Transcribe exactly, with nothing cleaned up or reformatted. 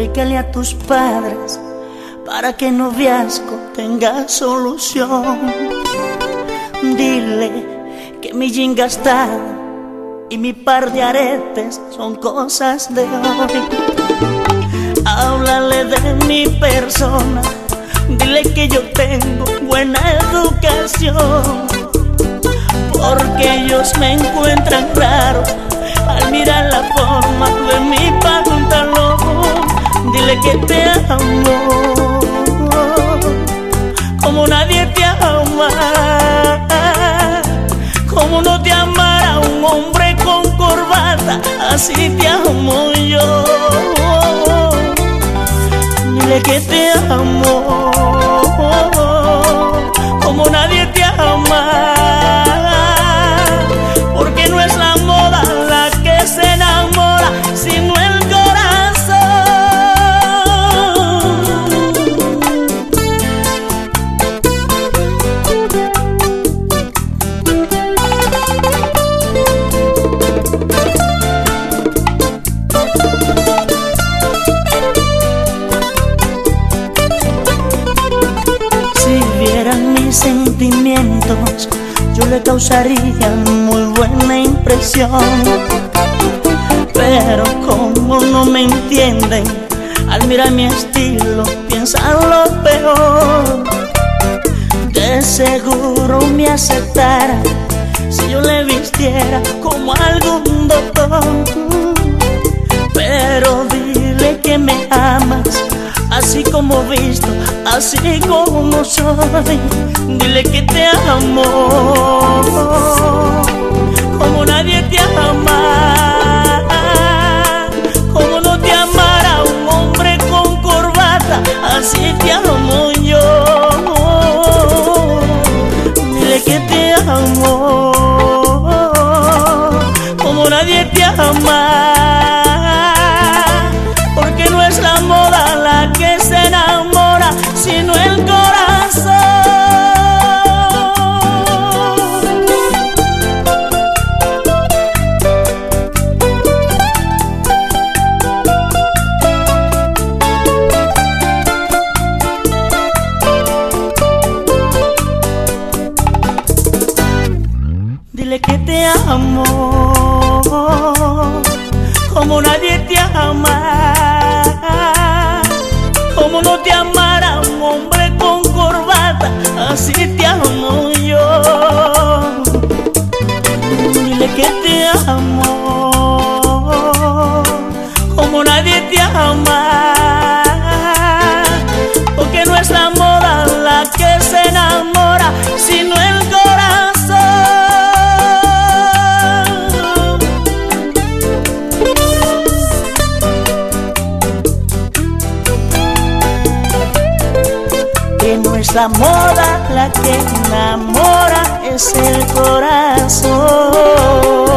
Explícale a tus padres para que el noviazgo tenga solución. Dile que mi jean gastado y mi par de aretes son cosas de hoy. Háblale de mi persona, dile que yo tengo buena educación, porque ellos me encuentran raro al mirar la forma de mi pantalón. Dile que te amo como nadie te ama, como no te amara un hombre con corbata, así te amo yo. Dile que te amo como nadie te ama, porque no es la moda la que se enamora, sino el corazón. Si vieran mis sentimientos, yo le causaría muy buena impresión, pero como no me entienden, al mirar mi estilo piensan lo peor. De seguro me aceptara si yo le vistiera como algún doctor, pero dile que me amas así como visto, así como soy. Dile que te amo como nadie te ama, como no te amara un hombre con corbata, así te amo yo. Dile que te amo como nadie te ama, porque no es la moda la que se enamora, sino el corazón. Dile que te amo como nadie te ama, como no te amara un hombre con corbata, así te amo yo. Dile que te amo como nadie te ama, porque no es la moda la que se enamora, sino el corazón. Que no es la moda la que enamora, es el corazón.